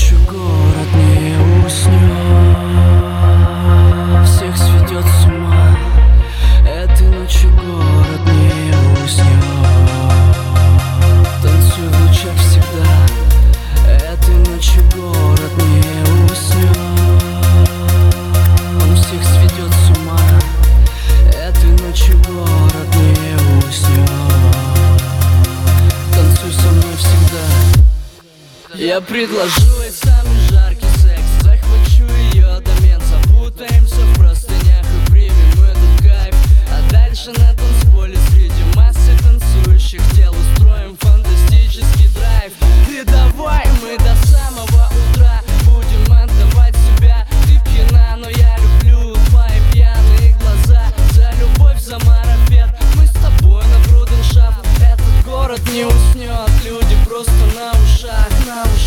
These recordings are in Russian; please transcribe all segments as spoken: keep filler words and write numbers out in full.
ночью город не уснет, всех сведет с ума. Этой ночью город не уснет, танцуй в лучах всегда. Этой ночью город не уснет, он всех сведет с ума. Этой ночью город не уснет, танцуй со мной всегда. Я предложу ей самый жаркий секс, захвачу ее домен, запутаемся в простынях и примем этот кайф. А дальше на танцполе среди массы танцующих тел устроим фантастический драйв. И давай мы до самого утра будем отдавать себя. Ты пьяна, но я люблю твои пьяные глаза. За любовь, за марафет, мы с тобой на брудершафт. Этот город не уснет, люди просто на ушах, на ушах.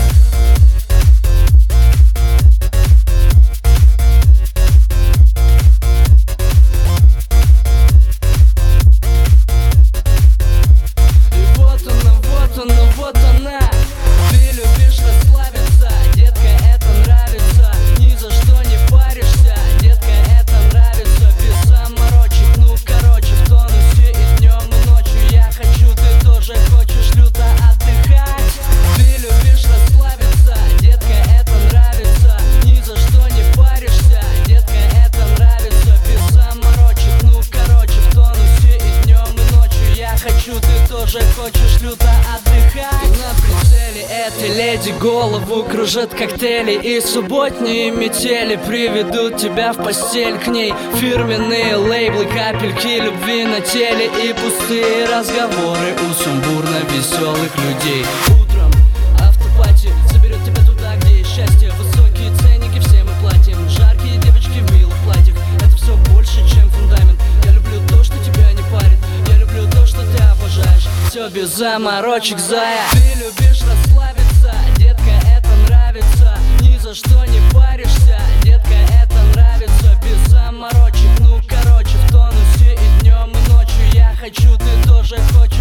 И вот она, вот она, вот она. Ты любишь расслабиться, детка, это нравится. Ни за что не паришься, детка, это нравится. Без заморочек, ну короче, в тонусе и днем, и ночью. Я хочу, ты тоже хочешь люто отдыхать. Ты любишь расслабиться, детка, это нравится. Ни за что не паришься, детка, это нравится. Без заморочек, ну короче, в тонусе и днем, и ночью. Я хочу, ты тоже хочешь люто отдыхать. На прицеле этой леди голову кружат коктейли, и субботние метели приведут тебя в постель к ней. Фирменные лейблы, капельки любви на теле и пустые разговоры у сумбурно веселых людей. Утром автопати заберет тебя туда, где есть счастье. Высокие ценники, все мы платим. Жаркие девочки в милых платьях, это все больше, чем фундамент. Я люблю то, что тебя не парит, я люблю то, что ты обожаешь. Все без заморочек, зая. Ты любишь расслабиться, детка, это нравится. Ни за что не паришься, детка, это нравится. Без заморочек, ну короче, в тонусе и днем, и ночью. Я хочу, ты тоже хочешь.